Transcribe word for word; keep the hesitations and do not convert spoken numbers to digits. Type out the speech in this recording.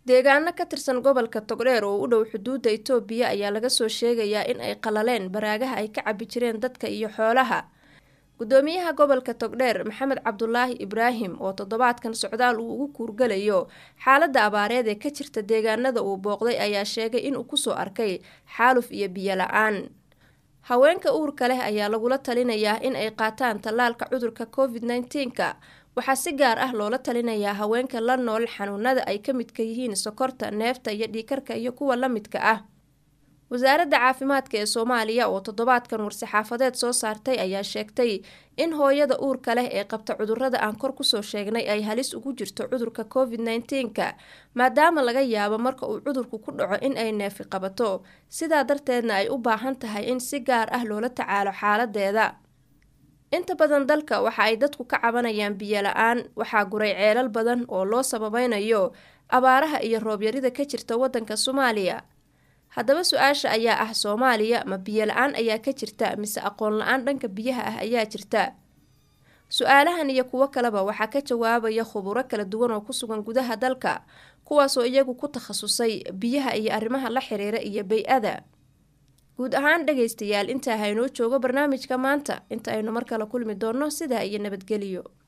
deegaano ka tirsan gobolka Togdheer oo u dhow xuduudda Itoobiya ayaa laga soo sheegayaa in ay qalaleen baraagaha ay ka cabi jireen dadka iyo xoolaha. Gudoomiyaha gobolka Togdheer Maxamed Cabdullaahi Ibraahim oo toddobaadkan socdaal uu ugu kuurgalayo xaaladda abaareed ee ka jirta deegaanada uu booqday ayaa sheegay in uu ku soo arkay xaaluf iyo biyo la'aan. Haweenka uurka leh ayaa lagula talinayaa in ay qaataan tallaalka cudurka covid nineteen-ka. Waxaa si gaar ah loola talinayaa haweenka la nool xanuunada ay ka midka yihiin sokorta, neefta iyo dhiigkarka iyo kuwa la midka ah. Wasaaradda Caafimaadka ee Soomaaliya oo toddobaadkan war-saxaafadeed soo saartay ayaa sheegtay in hooyada uurka leh ee qabta cudurrada aan kor ku soo sheegnay ay halis ugu jirto cudurka covid nineteen-ka maadaama laga yaabo marka uu cudurku ku dhaco in ay neefi qabato, sidaa darteedna ay u baahan tahay in si gaar ah loola tacaalo xaaladeeda. Inta badan dalka waxa ay dadku ka cabanayaan biyo la'aan, waxaa guray ceelal badan oo loo sababaynayo abaaraha iyo roob yarida ka jirta waddanka Soomaaliya. Haddaba su-aasha ayaa ah Soomaaliya ma biyo la'aan ayaa ka jirta mise aqoon la'aan dhanka biyaha ah ayaa jirta? Su-aalahan iyo kuwo kaleba waxaa ka jawaabaya khuburo kala duwan oo ku sugan gudaha dalka, kuwaasoo iyagu ku takhasusay biyaha iyo arrimaha la xiriira iyo bay-ada. Guud ahaan dhagaystayaal, intaa haynoo joogo barnaamijka maanta, inta aynu mar kale kulmi doonno sidaa iyo nabadgelyo.